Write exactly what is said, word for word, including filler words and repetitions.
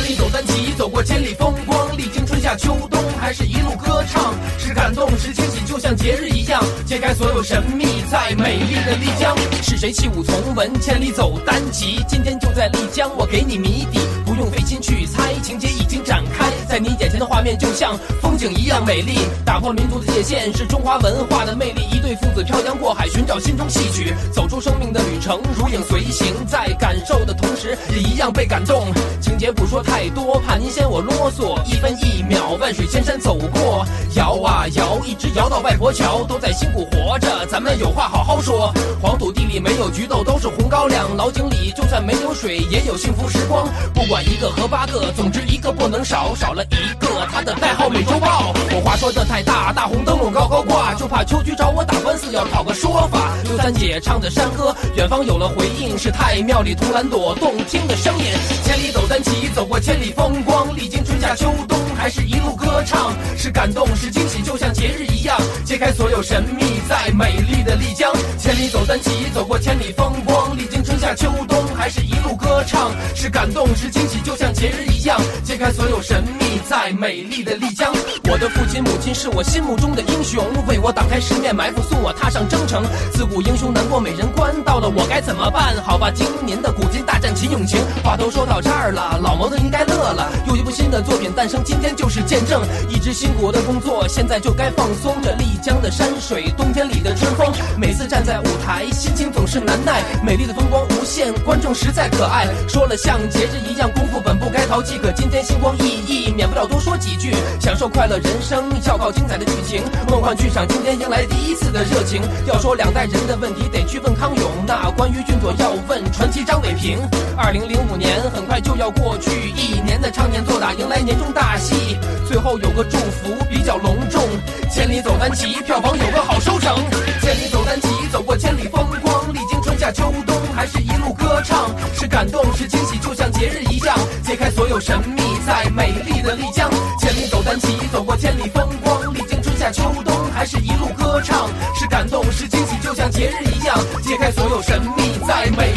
里走单骑，走过千里风光，历经春夏秋冬，还是一路歌唱，是感动是惊喜，就像节日一样，揭开所有神秘，在美丽的丽江。是谁弃武从文，千里走单骑？今天就在丽江，我给你谜底，不用费心去猜，情节已经展开，在你眼前的画面就像风景一样美丽，打破民族的界限，是中华文化的魅力。一对父子漂洋过海，寻找心中戏曲，走出生命的旅程，如影随形，在感受的同时也一样被感动。情节不说太多，怕您嫌我啰嗦，一分一秒，万水千山走过，摇啊摇，一直摇到外婆桥，都在辛苦活着，咱们有话好好说。黄土地里没有菊豆，都是红高粱，老井里就算没有水，也有幸福时光。不管一个和八个，总之一个不能少，少了一个，他的代号美洲豹。我话说的太大，大红灯笼高高挂，就怕秋菊找我打官司，要讨个说法。刘三姐唱的山歌，远方有了回应，是太庙里图兰朵动听的声音。千里走单骑，走过千里风光，历经春夏秋冬，还是一路歌唱，是感动是惊喜，就像节日一样，揭开所有神秘，在美丽的丽江。千里走单骑，走过千里风光，历经春夏秋冬，还是一路歌唱，是感动是惊喜，就像节日一样，揭开所有神秘，在美丽的丽江。我的父亲母亲是我心目中的英雄，为我挡开十面埋伏，送我踏上征程。自古英雄难过美人关，到了我该怎么办？好吧，听您的古今大战秦俑情。话都说到这儿了，老谋子应该乐了，有一部新的作品诞生，今天就是见证。一直辛苦的工作，现在就该放松。这丽江的山水，冬天里的春风，每次站在舞台，心情总是难耐。美丽的风光无限，观众实在可爱。说了像节日一样，功夫本不该逃弃，可今天星光熠熠，免不了多说几句。享受快乐人生，要靠精彩的剧情。梦幻剧场今天迎来第一次的热情。要说两代人的问题，得去问康永，那关于俊佐要问传奇张伟平。二零零五年很快就要过去，一年的常年作打，迎来年终大戏。最后有个祝福比较隆重，千里走单骑，票房有个好收成。千里走单骑，走过千里风光，历经春夏秋冬，还是一路歌唱，是感动是惊喜，就像节日一样，揭开所有神秘，在美丽的丽江。千里走单骑，走过千里风光，历经春夏秋冬，还是一路歌唱，是感动是惊喜，就像节日一样，揭开所有神秘，在美